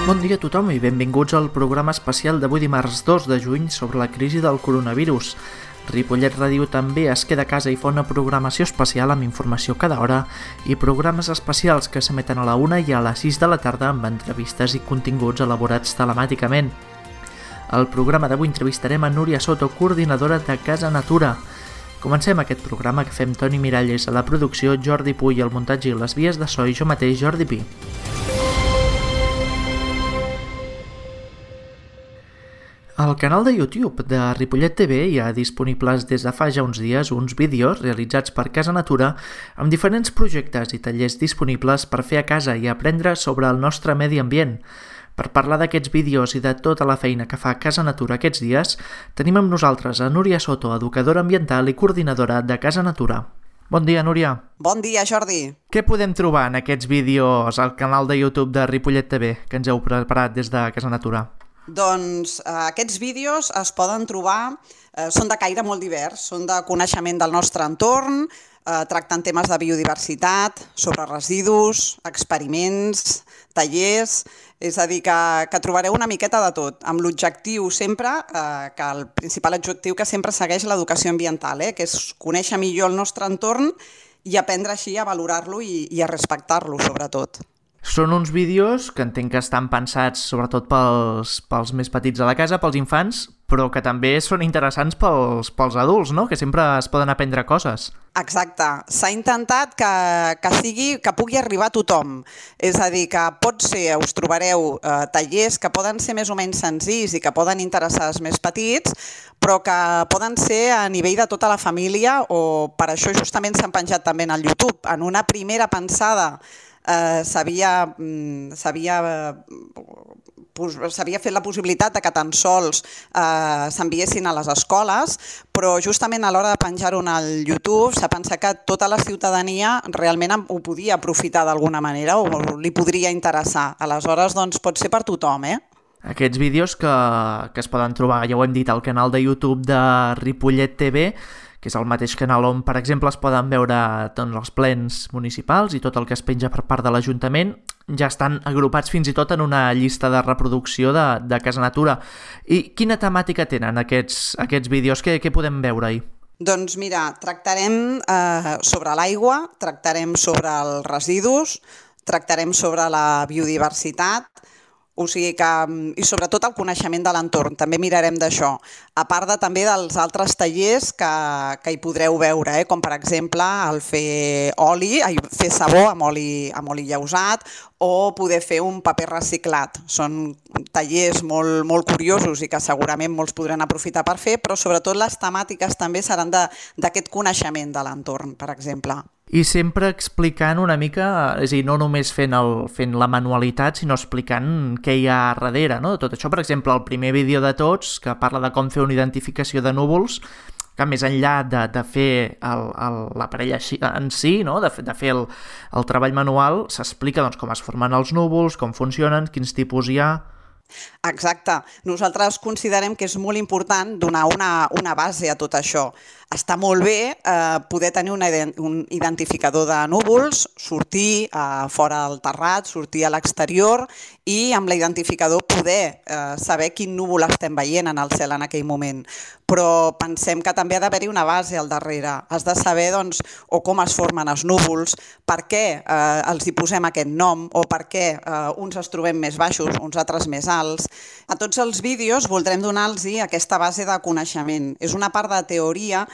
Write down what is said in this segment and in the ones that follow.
Bon dia a tothom i benvinguts al programa especial d'avui dimarts 2 de juny sobre la crisi del coronavirus. Ripollet Ràdio també es queda a casa i fa una programació especial amb informació cada hora i programes especials que s'emeten a la 1 i a les 6 de la tarda amb entrevistes i continguts elaborats telemàticament. Al programa d'avui entrevistarem a Núria Soto, coordinadora de Casa Natura. Comencem aquest programa que fem Toni Miralles a la producció, Jordi Puy al muntatge i les vies de so i jo mateix, Jordi Pi. Al canal de YouTube de Ripollet TV hi ha disponibles des de fa ja uns dies uns vídeos realitzats per Casa Natura amb diferents projectes i tallers disponibles per fer a casa i aprendre sobre el nostre medi ambient. Per parlar d'aquests vídeos i de tota la feina que fa Casa Natura aquests dies, tenim amb nosaltres a Núria Soto, educadora ambiental i coordinadora de Casa Natura. Bon dia, Núria. Bon dia, Jordi. Què podem trobar en aquests vídeos al canal de YouTube de Ripollet TV que ens heu preparat des de Casa Natura? Doncs aquests vídeos es poden trobar, són de caire molt divers, són de coneixement del nostre entorn, tracten temes de biodiversitat, sobre residus, experiments, tallers, és a dir, que trobareu una miqueta de tot, amb l'objectiu sempre, que el principal objectiu que sempre segueix l'educació ambiental, que és conèixer millor el nostre entorn i aprendre així a valorar-lo i a respectar-lo, sobretot. Són uns vídeos que entenc que estan pensats sobretot pels més petits de la casa, pels infants, però que també són interessants pels adults, no? Que sempre es poden aprendre coses. Exacte. S'ha intentat que pugui arribar a tothom. És a dir, que us trobareu tallers que poden ser més o menys senzills i que poden interessar els més petits, però que poden ser a nivell de tota la família, o per això justament s'han penjat també en el YouTube. En una primera pensada s'havia fet la possibilitat de que tan sols s'enviessin a les escoles, però justament a l'hora de penjar-ho al YouTube s'ha pensat que tota la ciutadania realment ho podia aprofitar d'alguna manera o li podria interessar. Aleshores, doncs, pot ser per tothom, Aquests vídeos que es poden trobar, ja ho hem dit, al canal de YouTube de Ripollet TV, que és el mateix canal on, per exemple, es poden veure els plens municipals i tot el que es penja per part de l'Ajuntament, ja estan agrupats fins i tot en una llista de reproducció de Casa Natura. I quina temàtica tenen aquests vídeos? Què podem veure-hi? Doncs mira, tractarem sobre l'aigua, tractarem sobre els residus, tractarem sobre la biodiversitat, o sigui i sobretot el coneixement de l'entorn, també mirarem d'això, a part també dels altres tallers que hi podreu veure, com per exemple el fer sabó amb oli llausat o poder fer un paper reciclat. Són tallers molt curiosos i que segurament molts podran aprofitar per fer, però sobretot les temàtiques també seran d'aquest coneixement de l'entorn, per exemple. I sempre explicant una mica, és a dir, no només fent la manualitat, sinó explicant què hi ha darrere, no? De tot això, per exemple, el primer vídeo de tots, que parla de com fer una identificació de núvols, que més enllà de fer l'aparell en si, no? de fer el treball manual, s'explica com es formen els núvols, com funcionen, quins tipus hi ha. Exacte. Nosaltres considerem que és molt important donar una base a tot això. Està molt bé poder tenir un identificador de núvols, sortir fora del terrat, sortir a l'exterior i amb l'identificador poder saber quin núvol estem veient en el cel en aquell moment. Però pensem que també ha d'haver-hi una base al darrere. Has de saber com es formen els núvols, per què els hi posem aquest nom o per què uns es trobem més baixos, uns altres més alts. A tots els vídeos voldrem donar-los aquesta base de coneixement. És una part de teoria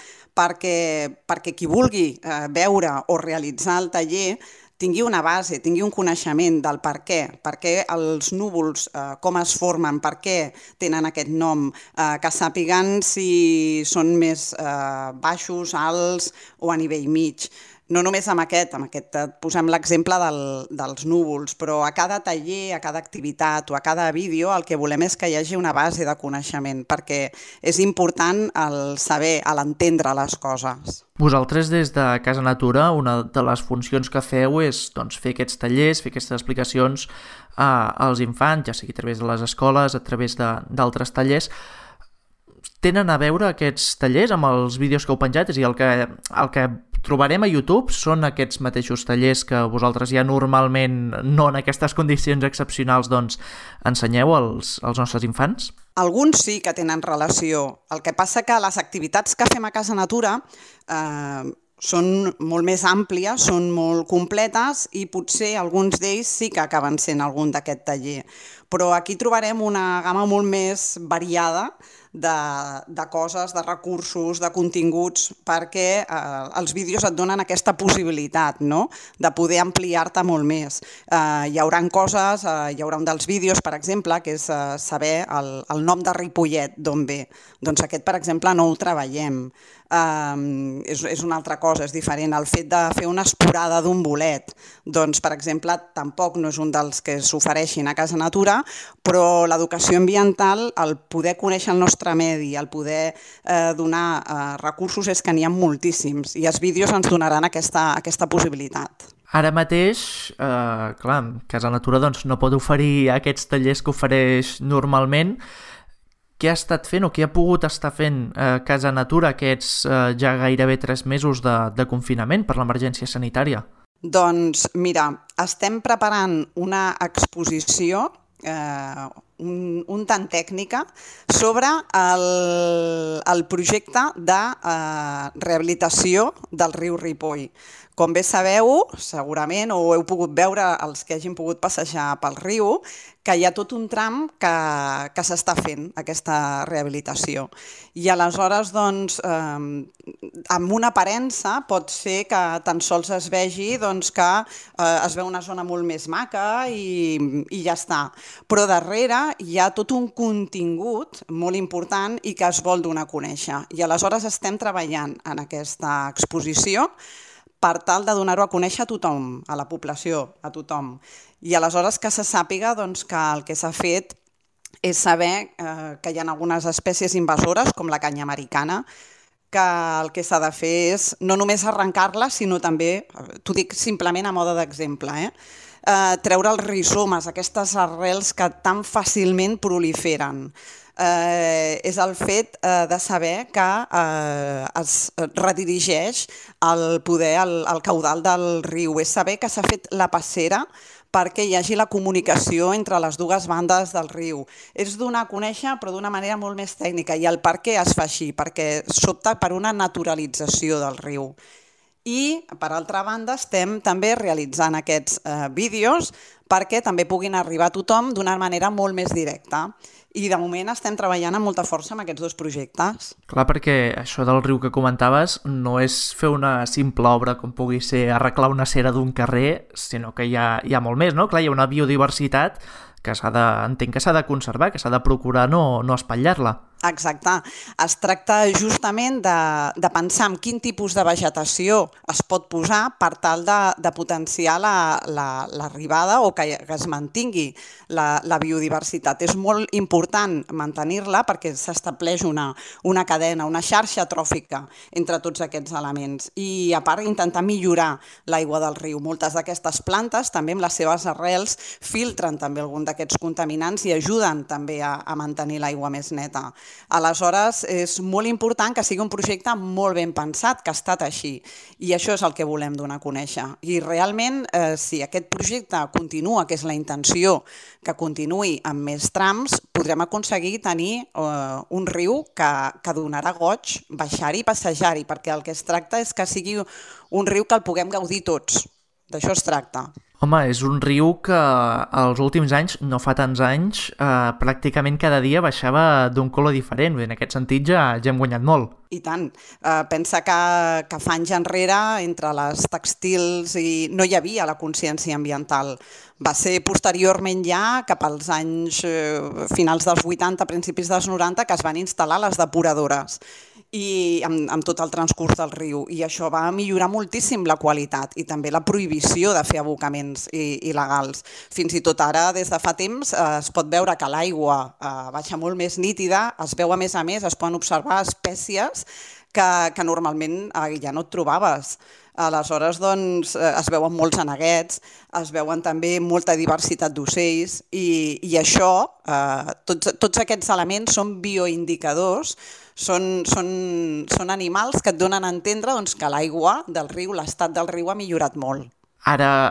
perquè qui vulgui veure o realitzar el taller tingui una base, tingui un coneixement del per què els núvols, com es formen, per què tenen aquest nom, que sàpiguen si són més baixos, alts o a nivell mig. No només amb aquest posem l'exemple dels núvols, però a cada taller, a cada activitat o a cada vídeo el que volem és que hi hagi una base de coneixement, perquè és important el saber, l'entendre les coses. Vosaltres des de Casa Natura, una de les funcions que feu és fer aquests tallers, fer aquestes explicacions als infants, ja sigui a través de les escoles, a través d'altres tallers. Tenen a veure aquests tallers amb els vídeos que heu penjat? És a dir, el que trobarem a YouTube? Són aquests mateixos tallers que vosaltres ja normalment, no en aquestes condicions excepcionals, doncs ensenyeu als nostres infants? Alguns sí que tenen relació. El que passa que les activitats que fem a Casa Natura són molt més àmplies, són molt completes i potser alguns d'ells sí que acaben sent algun d'aquest taller. Però aquí trobarem una gamma molt més variada de coses, de recursos, de continguts, perquè els vídeos et donen aquesta possibilitat, no?, de poder ampliar-te molt més. Hi haurà coses, hi haurà un dels vídeos, per exemple, que és saber el nom de Ripollet, d'on ve. Doncs aquest, per exemple, no ho treballem. És una altra cosa, és diferent. El fet de fer una esporada d'un bolet, doncs, per exemple, tampoc no és un dels que s'ofereixin a Casa Natura, però l'educació ambiental, el poder conèixer el nostre medi, el poder donar recursos, és que n'hi ha moltíssims i els vídeos ens donaran aquesta possibilitat. Ara mateix, clar, Casa Natura doncs, no pot oferir aquests tallers que ofereix normalment. Què ha estat fent o què ha pogut estar fent Casa Natura aquests ja gairebé 3 mesos de confinament per l'emergència sanitària? Doncs mira, estem preparant una exposició un tant tècnica sobre el projecte de rehabilitació del riu Ripoll. Com bé sabeu, segurament, o heu pogut veure els que hagin pogut passejar pel riu, que hi ha tot un tram que s'està fent, aquesta rehabilitació. I aleshores, doncs, amb una aparença pot ser que tan sols es vegi que es veu una zona molt més maca i ja està. Però darrere hi ha tot un contingut molt important i que es vol donar a conèixer. I aleshores estem treballant en aquesta exposició per tal de donar-ho a conèixer a tothom, a la població, a tothom. I aleshores que se sàpiga que el que s'ha fet és saber que hi ha algunes espècies invasores, com la canya americana, que el que s'ha de fer és no només arrencar-la, sinó també, t'ho dic simplement a mode d'exemple, treure els rizomes, aquestes arrels que tan fàcilment proliferen. És el fet de saber que es redirigeix el poder al caudal del riu, és saber que s'ha fet la passera perquè hi hagi la comunicació entre les dues bandes del riu. És donar a conèixer, però d'una manera molt més tècnica, i el per què es fa així, perquè s'opta per una naturalització del riu. I, per altra banda, estem també realitzant aquests vídeos perquè també puguin arribar a tothom d'una manera molt més directa. I de moment estem treballant amb molta força en aquests 2 projectes. Clar, perquè això del riu que comentaves no és fer una simple obra com pugui ser arreglar una cera d'un carrer, sinó que hi ha molt més, no? Clar, hi ha una biodiversitat que entenc que s'ha de conservar, que s'ha de procurar no espatllar-la. Exacte. Es tracta justament de pensar en quin tipus de vegetació es pot posar per tal de potenciar l'arribada o que es mantingui la biodiversitat. És molt important mantenir-la perquè s'estableix una cadena, una xarxa tròfica entre tots aquests elements. I a part intentar millorar l'aigua del riu. Moltes d'aquestes plantes també amb les seves arrels filtren també algun d'aquests contaminants i ajuden també a mantenir l'aigua més neta. Aleshores, és molt important que sigui un projecte molt ben pensat, que ha estat així. I això és el que volem donar a conèixer. I realment, si aquest projecte continua, que és la intenció, que continuï amb més trams, podrem aconseguir tenir un riu que donarà goig baixar-hi i passejar-hi, perquè el que es tracta és que sigui un riu que el puguem gaudir tots. D'això es tracta. Home, és un riu que els últims anys, no fa tants anys, pràcticament cada dia baixava d'un color diferent. En aquest sentit ja hem guanyat molt. I tant. Pensa que fa anys enrere, entre les tèxtils, no hi havia la consciència ambiental. Va ser posteriorment ja, cap als anys finals dels 80, principis dels 90, que es van instal·lar les depuradores i amb tot el transcurs del riu. I això va millorar moltíssim la qualitat i també la prohibició de fer abocaments il·legals. Fins i tot ara, des de fa temps, es pot veure que l'aigua baixa molt més nítida, es veu a més, es poden observar espècies que normalment ja no et trobaves. Aleshores, doncs, es veuen molts aneguets, es veuen també molta diversitat d'ocells i això, tots aquests elements són bioindicadors Són animals que et donen a entendre doncs, que l'aigua del riu, l'estat del riu ha millorat molt. Ara,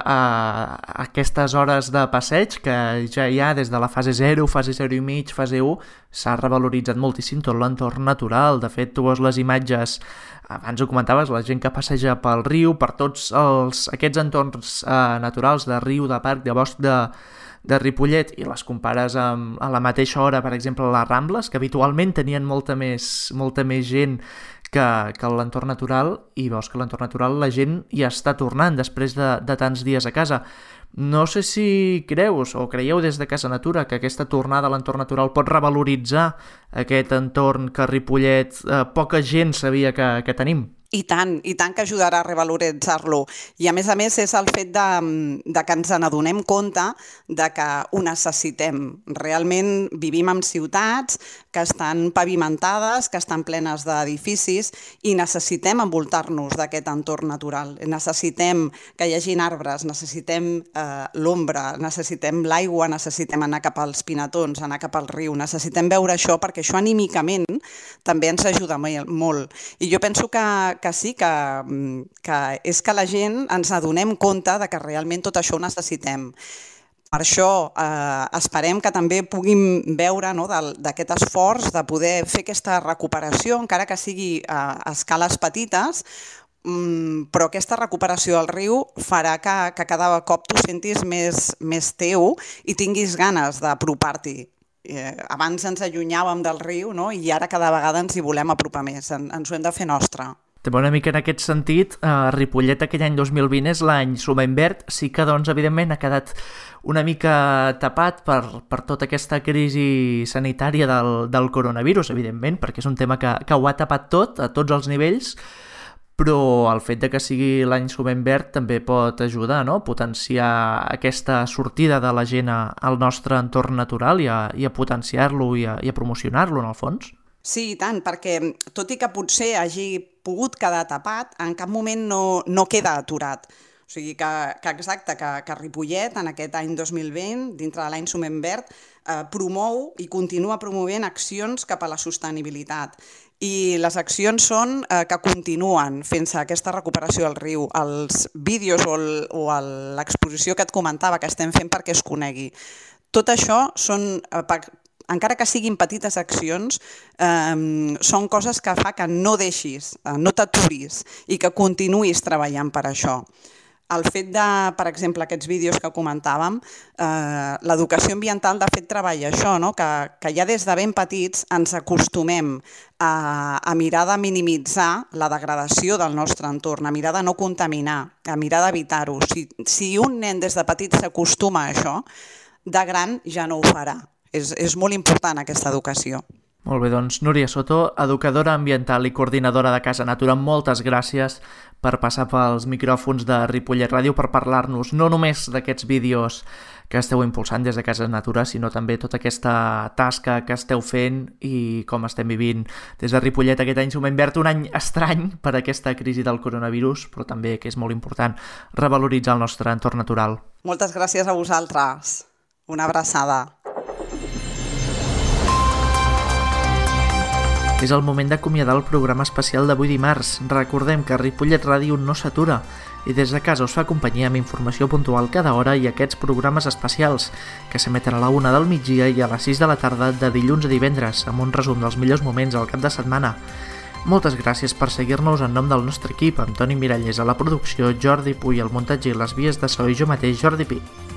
a aquestes hores de passeig, que ja hi ha des de la fase 0, fase 0 i mig, fase 1, s'ha revaloritzat moltíssim tot l'entorn natural. De fet, tu veus les imatges, abans ho comentaves, la gent que passeja pel riu, per tots aquests entorns naturals de riu, de parc, de bosc, de Ripollet, i les compares a la mateixa hora, per exemple, les Rambles, que habitualment tenien molta més gent que l'entorn natural, i veus que l'entorn natural la gent hi està tornant després de tants dies a casa. No sé si creus o creieu des de Casa Natura que aquesta tornada a l'entorn natural pot revaloritzar aquest entorn que a Ripollet poca gent sabia que tenim. I tant que ajudarà a revaloritzar-lo. I a més és el fet de que ens n'adonem compte de que ho necessitem. Realment vivim en ciutats que estan pavimentades, que estan plenes d'edificis i necessitem envoltar-nos d'aquest entorn natural. Necessitem que hi hagin arbres, necessitem l'ombra, necessitem l'aigua, necessitem anar cap als pinatons, anar cap al riu, necessitem veure això perquè això anímicament també ens ajuda molt. I jo penso que sí, que és que la gent ens adonem compte de que realment tot això ho necessitem. Per això esperem que també puguin veure d'aquest esforç de poder fer aquesta recuperació, encara que sigui a escales petites, però aquesta recuperació del riu farà que cada cop t'ho sentis més teu i tinguis ganes d'apropar-t'hi. Abans ens allunyàvem del riu, no? I ara cada vegada ens hi volem apropar més, ens ho hem de fer nostre. També una mica en aquest sentit, Ripollet aquell any 2020 és l'any Sumeny Verd, sí que doncs evidentment ha quedat una mica tapat per tota aquesta crisi sanitària del coronavirus, evidentment, perquè és un tema que ho ha tapat tot, a tots els nivells, però el fet de que sigui l'any Sumeny Verd també pot ajudar, no?, a potenciar aquesta sortida de la gent al nostre entorn natural i a potenciar-lo i a promocionar-lo, en el fons. Sí, i tant, perquè tot i que potser hagi pogut quedar tapat, en cap moment no queda aturat. O sigui que exacte, que Ripollet en aquest any 2020, dintre de l'any Sumeny Verd, promou i continua promovent accions cap a la sostenibilitat. I les accions són que continuen fent-se aquesta recuperació del riu. Els vídeos o l'exposició que et comentava que estem fent perquè es conegui. Tot això són, encara que siguin petites accions, són coses que fa que no deixis, no t'aturis i que continuïs treballant per això. El fet de, per exemple, aquests vídeos que comentàvem, l'educació ambiental de fet treballa això, no? Que ja des de ben petits ens acostumem a mirar de minimitzar la degradació del nostre entorn, a mirar de no contaminar, a mirar d'evitar-ho. Si un nen des de petit s'acostuma a això, de gran ja no ho farà. És molt important aquesta educació. Molt bé, doncs Núria Soto, educadora ambiental i coordinadora de Casa Natura, moltes gràcies per passar pels micròfons de Ripollet Ràdio per parlar-nos no només d'aquests vídeos que esteu impulsant des de Casa Natura, sinó també tota aquesta tasca que esteu fent i com estem vivint des de Ripollet aquest any Sumeny Verd, un any estrany per aquesta crisi del coronavirus, però també que és molt important revaloritzar el nostre entorn natural. Moltes gràcies a vosaltres. Una abraçada. És el moment d'acomiadar el programa especial d'avui dimarts. Recordem que Ripollet Ràdio no s'atura i des de casa us fa companyia amb informació puntual cada hora i aquests programes especials que s'emeten a la 1 del migdia i a les 6 de la tarda de dilluns a divendres amb un resum dels millors moments al cap de setmana. Moltes gràcies per seguir-nos en nom del nostre equip, amb Toni Miralles a la producció, Jordi Puy al muntatge i les vies de so i jo mateix, Jordi Pi.